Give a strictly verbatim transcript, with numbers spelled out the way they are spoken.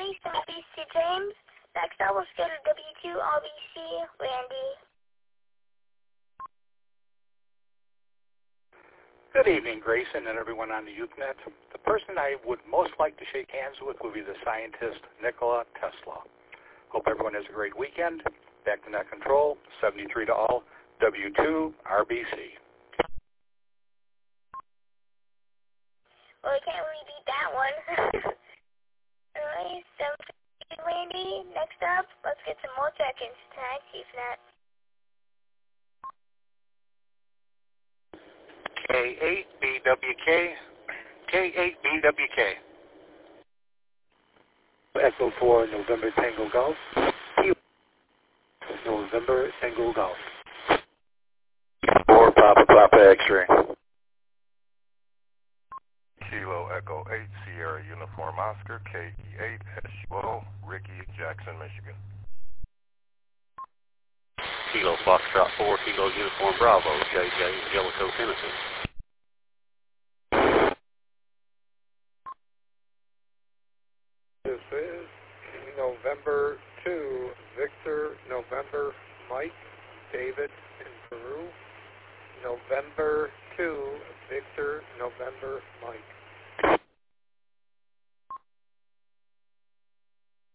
Randy, Southeast to James. Next up, let's go to W two R B C, Randy. Good evening, Grayson and everyone on the UConnect. The person I would most like to shake hands with would be the scientist Nikola Tesla. Hope everyone has a great weekend. Back to net control, seventy-three to all, W two R B C. Well, I can't really beat that one. Alright, so Randy, next up, let's get some more check-ins tonight, CFNet. K eight B W K, K eight B W K. Echo four, November Tango Golf. November Tango Golf. four Papa Papa X-ray. Kilo Echo eight, Sierra Uniform Oscar, K E eight, S U O, Ricky, Jackson, Michigan. Kilo Foxtrot four, Kilo Uniform Bravo, J J, Jellicoe, Tennessee. This is November two, Victor, November, Mike, David in Peru. November two, Victor, November, Mike.